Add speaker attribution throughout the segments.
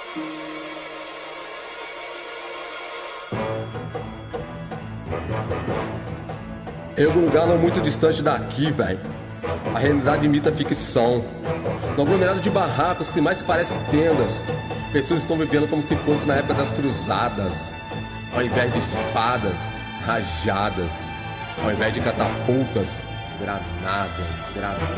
Speaker 1: Em algum lugar não muito distante daqui, velho, a realidade imita a ficção. No aglomerado de barracos que mais parece tendas, pessoas estão vivendo como se fosse na época das cruzadas. Ao invés de espadas, rajadas. Ao invés de catapultas, granadas.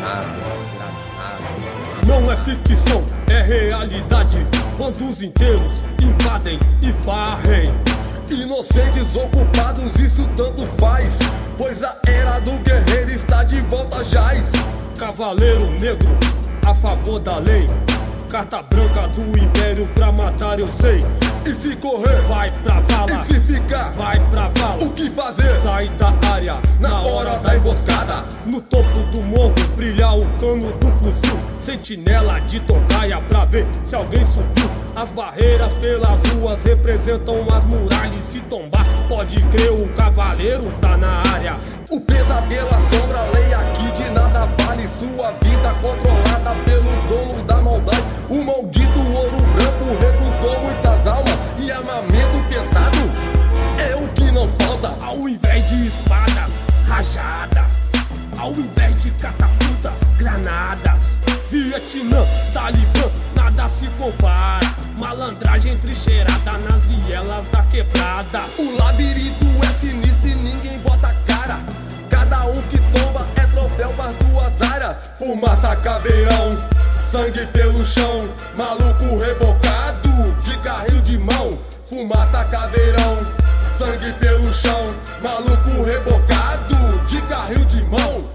Speaker 2: Não é ficção, é realidade. Bandos inteiros invadem e varrem.
Speaker 1: Inocentes ocupados, isso tanto faz, pois a era do guerreiro está de volta jaz.
Speaker 2: Cavaleiro negro, a favor da lei. Carta branca do império pra matar eu sei.
Speaker 1: E se correr,
Speaker 2: vai pra vala.
Speaker 1: E se ficar,
Speaker 2: vai pra vala.
Speaker 1: O que fazer?
Speaker 2: Sai da área
Speaker 1: na hora da emboscada.
Speaker 2: No topo do morro brilhar o cano do fuzil. Sentinela de tocaia pra ver se alguém subiu. As barreiras pelas ruas representam as muralhas. Se tombar, pode crer, o cavaleiro tá na área.
Speaker 1: O pesadelo assombra a lei aqui, de nada vale sua vida controlada pelo dono da maldade. O maldito ouro branco recrutou muitas almas e armamento pesado é o que não falta.
Speaker 2: Ao invés de espadas, rajadas. Ao invés de catapultas, granadas. Vietnã, Talibã, nada se compara. Malandragem trincheirada nas vielas da quebrada.
Speaker 1: O labirinto é sinistro e ninguém bota a cara. Cada um que tomba é troféu pras duas áreas. Fumaça, caveirão, sangue pelo chão. Maluco rebocado, de carrinho de mão. Fumaça, caveirão, sangue pelo chão. Maluco rebocado, de carrinho de mão.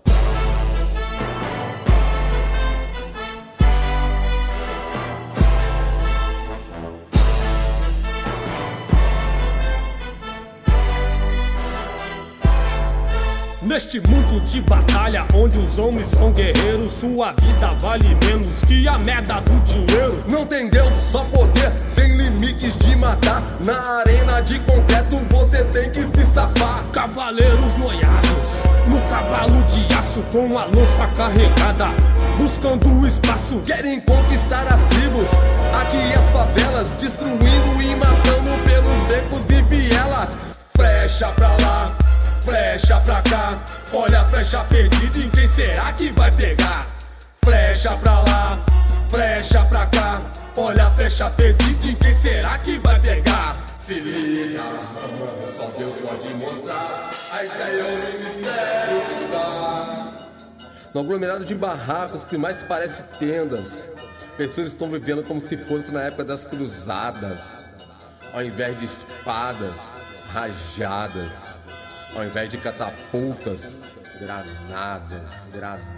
Speaker 2: Neste mundo de batalha, onde os homens são guerreiros, sua vida vale menos que a merda do dinheiro.
Speaker 1: Não tem Deus, só poder, sem limites de matar. Na arena de concreto você tem que se safar.
Speaker 2: Cavaleiros noiados, no cavalo de aço, com a lança carregada, buscando espaço.
Speaker 1: Querem conquistar as tribos, aqui as favelas, destruindo e matando pelos becos e vielas. Flecha pra lá, flecha pra cá, olha a flecha perdida, em quem será que vai pegar? Flecha pra lá, flecha pra cá, olha a flecha perdida, em quem será que vai pegar? Se liga, só Deus pode mostrar, a ideia é o ministério que dá. No aglomerado de barracos que mais parece tendas, pessoas estão vivendo como se fosse na época das cruzadas. Ao invés de espadas, rajadas. Ao invés de catapultas, granadas.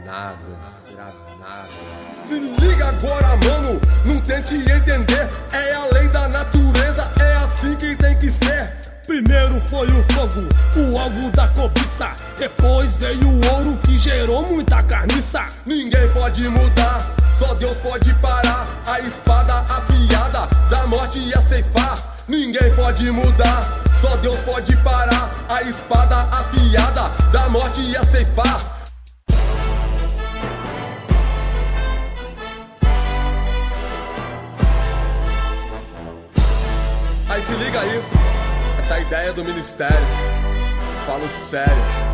Speaker 1: Se liga agora, mano, não tente entender. É a lei da natureza, é assim que tem que ser.
Speaker 2: Primeiro foi o fogo, o alvo da cobiça. Depois veio o ouro que gerou muita carniça.
Speaker 1: Ninguém pode mudar, só Deus pode parar. A espada afiada da morte ia ceifar. Ninguém pode mudar, só Deus pode parar. A espada afiada da morte ia ceifar. Aí se liga aí, essa ideia do ministério, falo sério.